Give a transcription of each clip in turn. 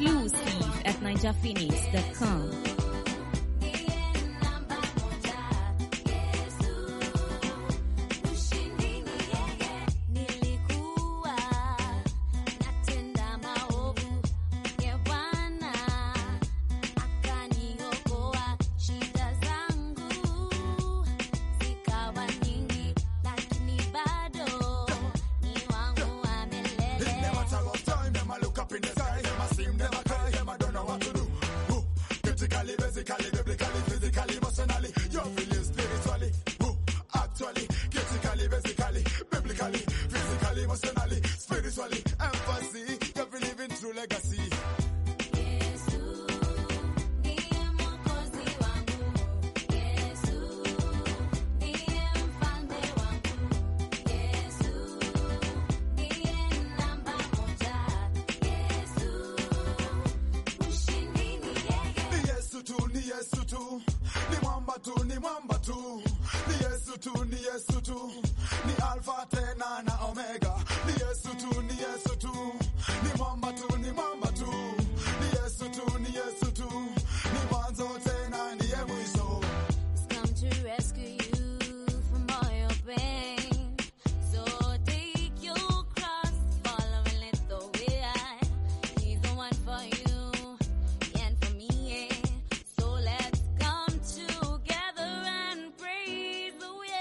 Exclusive at ninjaphoenix.com. Physically, biblically, physically, emotionally, you're feeling spiritually, actually, critically, basically, biblically, physically, emotionally, spiritually, empathy, you're living true legacy. Ni mwamba tu, ni Yesu tu, ni Yesu tu, ni Alpha tena na Omega, ni Yesu tu, ni Yesu tu, ni mwamba tu, ni mwamba tu, ni Yesu tu, ni Yesu tu, ni mwanzo tena ndiye mwisho. He's come to rescue you from all your pain, so take your cross, follow and let the way I. He's the one for you and for me, yeah. So let's come together and praise the way.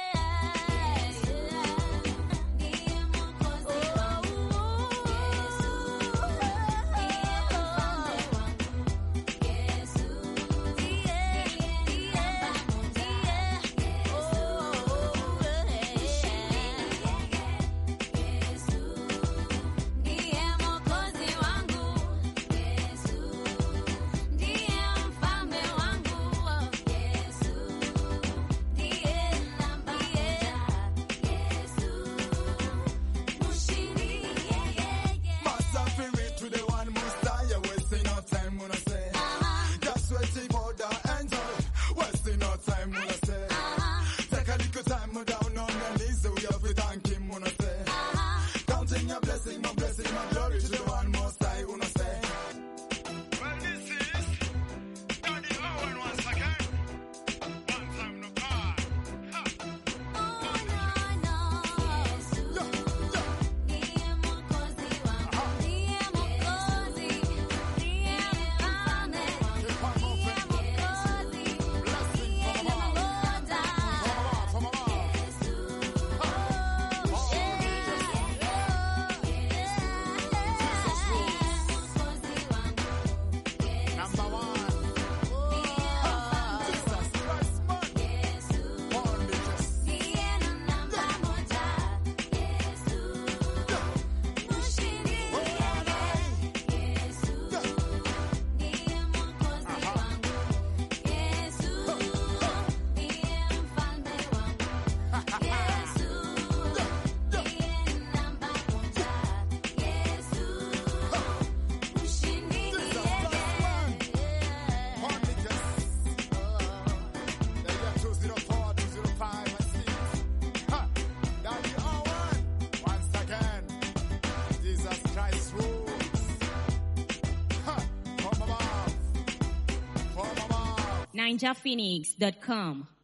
ninjaphoenix.com.